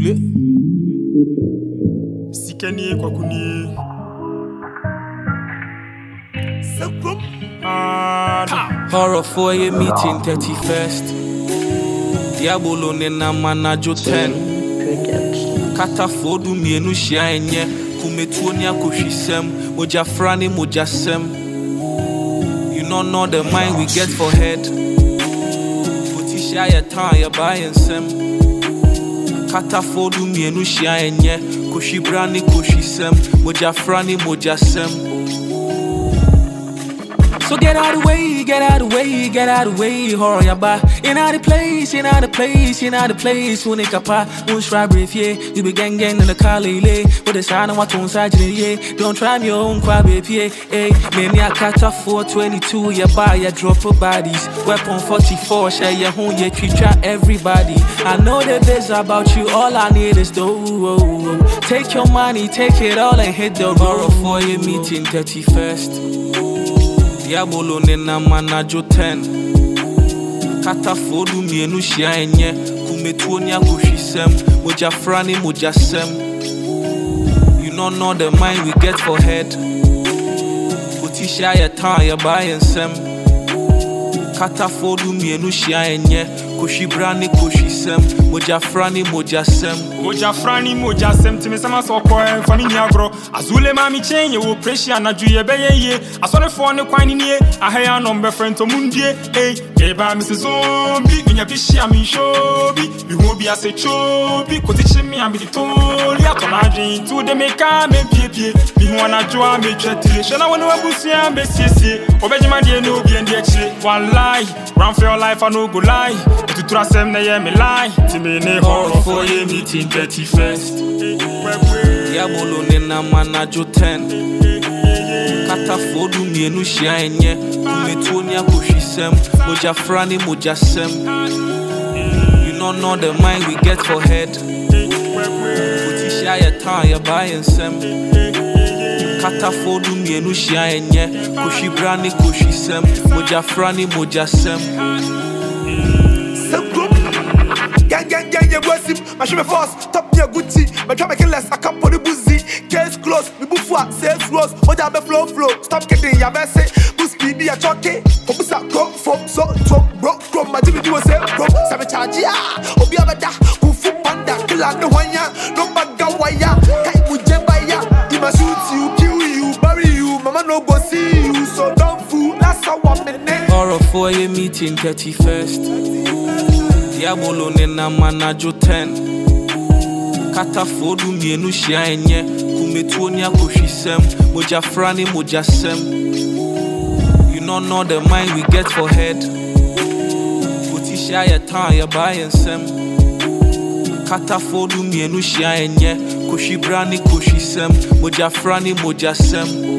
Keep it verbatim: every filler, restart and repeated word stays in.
Ule Sikeni kwa kuni Horror for a meeting thirty-first. Diabolo nena manajo ten. Kata fodu mienu shia enye. Kumetuonia kushisem. Moja frani moja sem. You don't know the mind we get for head. Putisha ya tan ya bayen sem. Kata fodu mienu shia enye. Kushibrani kushisem. Moja frani moja sem. So get out of the way, get out of the way, get out of the way, horror yaba. In out of place, in out of place, in out of place. When it kapa, when try brief, yeah. You be gang gang in the car, lay. With the sign of what on side, yeah. Don't try me your own crab, yeah. Hey, man, I cut off four twenty-two, ya buy, ya drop of bodies. Weapon forty-four, share your home, yeah, treat try everybody. I know the biz about you, all I need is dough. Take your money, take it all and hit the road. For your meeting thirty-first. Diabolo nena manajo ten. Kata fodu mienu shia enye. Kumetuonia kushisem. Moja frani moja sem. You don't know the mind we get for head. Putisha ya tan ya bayen sem. Kata fodu mienu shia enye. Kushibrani kushisem. Moja frani moja sem. Moja frani moja sem. Time sama soko e fani ni agro. Azule mami chenye wo pressure na juye beye ye. Asore phone kwani nie. Ahaya number friend to mundie. Hey, eba Missus Zombie. Minya bishi ami shobi. Mi hobi ase chobi. Kote chimi ami di toli. Atonaji to de meka me pie pie. Mi huana joa me chetile. Shana wano wabusi ambe siesi. Obejima die no bi endi echi. One lie. Run for your life I no go lie. To trust them na ye me lie. Time ne horror for ye meeting thirty-first. Diabolo nena manajo ten. Kata fodu mienu shia enye. Kumetuonia kushisem. Moja frani moja sem. You don't know the mind we get for head. Putisha ya tan ya bayen sem. Kata fodu mienu shia enye. Kushibrani kushisem. Moja frani moja sem. Gang gang gang ye gossip, my show me fast, top me a Gucci, my try making less, I come for the boozy. Case closed, me bufwa, sales rose, what I be flow flow, stop getting ya verse, boost speed be a choke, Kobusa go for so talk, bro, come my Jimmy do a say, bro, Savage charge ya, Obi Abada, Kufu Panda, kill on the one ya, no baga waya, hey Mujemba ya, he must shoot you, kill you, bury you, mama no go see you, so don't fool, that's how I'm in it. Horror for your meeting thirty-first. Diabolo nena manajo ten. Kata fodu mienu shia enye. Kumetuonia kushisem. Moja frani moja sem. You don't know the mind we get for head. Putisha ya tan ya bayen sem. Kata fodu mienu shia enye. Kushibrani kushisem. Moja frani moja sem.